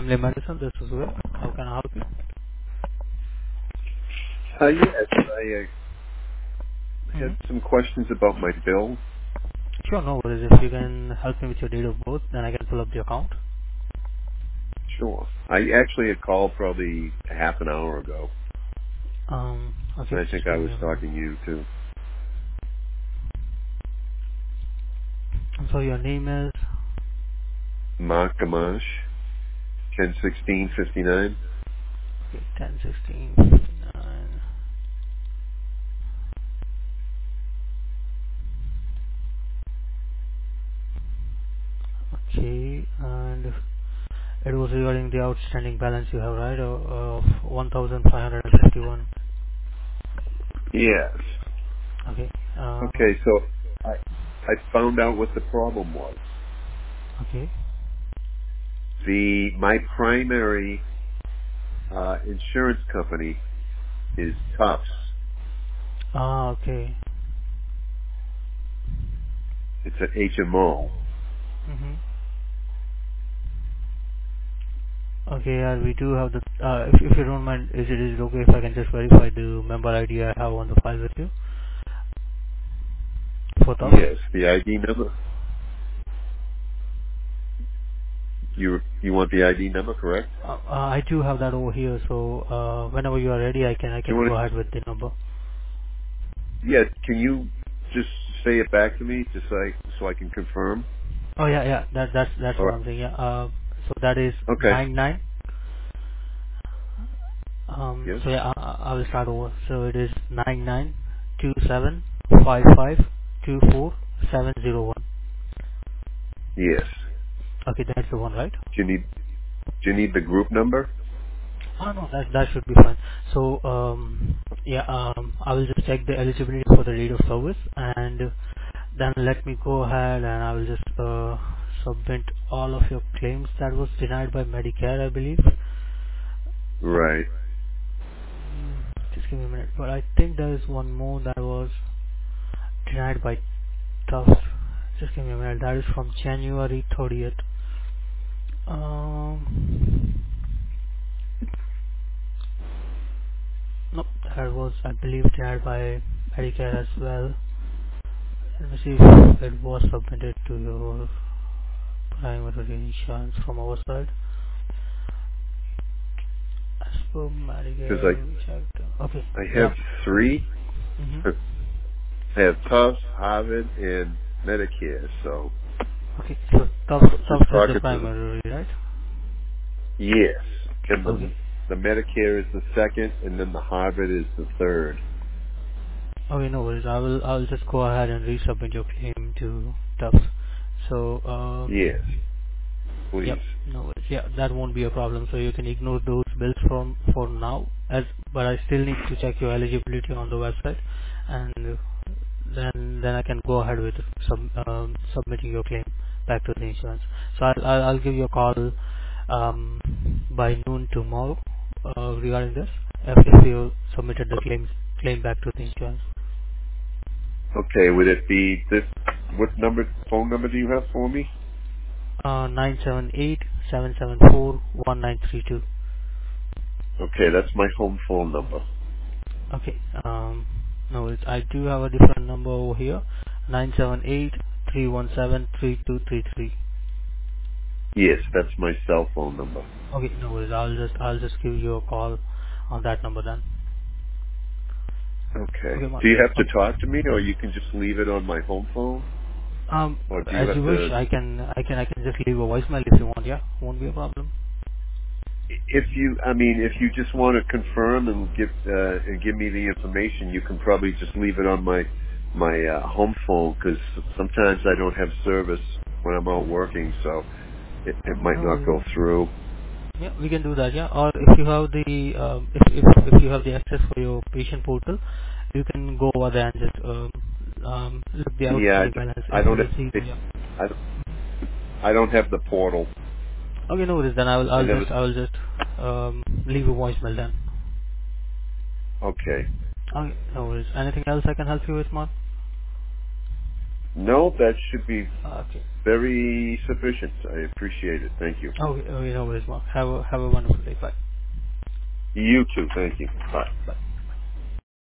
Family Medicine. This is Will. How can I help you? Yes, I had Mm-hmm. some questions about my bill. Sure, no worries. If you can help me with your date of birth, then I can pull up the account. Sure. I actually had called probably a half an hour ago, Okay, and I think just I give was me a minute. talking to you too. So your name is Mark Gamache, 101659. okay, 101659. Okay, and it was regarding the outstanding balance you have, right? Of 1,551. Yes. Okay. Okay, so I found out what the problem was. Okay. My primary insurance company is Tufts. Okay. It's an HMO. Mm-hmm. Okay, we do have the, if you don't mind, is it okay if I can just verify the member ID I have on the file with you for TUF? Yes, the ID number. You want the ID number, correct? I do have that over here, so whenever you are ready, I Do you can want go ahead with the number. Yeah, can you just say it back to me, just so I can confirm? Oh yeah, yeah, that's All what right. I'm saying. Yeah, so that is Okay. 99. Yes. So yeah, I will start over. So it is 9927552471. Yes. Okay, that's the one, right? Do you need the group number? Oh, no, that should be fine. So, yeah, I will just check the eligibility for the date of service, and then let me go ahead and I will just submit all of your claims that was denied by Medicare, I believe. Right. Just give me a minute. But I think there is one more that was denied by Tough. Just give me a minute. That is from January 30th. No, that was, I believe, denied by Medicare as well. Let me see if it was submitted to your primary insurance from our side. As per Because Medicare, we checked. Okay, I have yeah. three. Mm-hmm. I have Tufts, Harvard, and Medicare. So Okay, so I'm just Tough is the talking to them. primary, right? Yes. And Okay. the Medicare is the second, and then the Harvard is the third. Okay, no worries. I will just go ahead and resubmit your claim to Tough. So, Yes. yep, Please. no worries. Yeah, that won't be a problem. So you can ignore those bills from for now. But I still need to check your eligibility on the website, and then I can go ahead with submitting your claim back to the insurance. So I'll give you a call by noon tomorrow regarding this if you submitted the claim back to the insurance. Okay. Would it be this? What phone number do you have for me? 978-774-1932. Okay, that's my home phone number. Okay. No, I do have a different number over here. 978-317-3233. Yes, that's my cell phone number. Okay, no worries. I'll just give you a call on that number then. Okay. Okay, Do you have to okay. talk to me, or you can just leave it on my home phone, or do you As have you wish, to? I can just leave a voicemail if you want. Yeah, won't be a problem. If you just want to confirm and give me the information, you can probably just leave it on my home phone, because sometimes I don't have service when I'm out working, so it Okay, might no not worries. go through. Yeah, we can do that. Yeah, or if you have the if you have the access for your patient portal, you can go over there and just look the Yeah, outstanding balance I if you don't will see. have, Yeah. I, I don't have the portal. Okay, no worries. Then I will I I'll never. just I will just leave a voicemail then. Okay. Okay, no worries. Anything else I can help you with, Mark? No, that should be Okay. very sufficient. I appreciate it. Thank you. Okay, no worries, Mark. Have a wonderful day. Bye. You too. Thank you. Bye. Bye.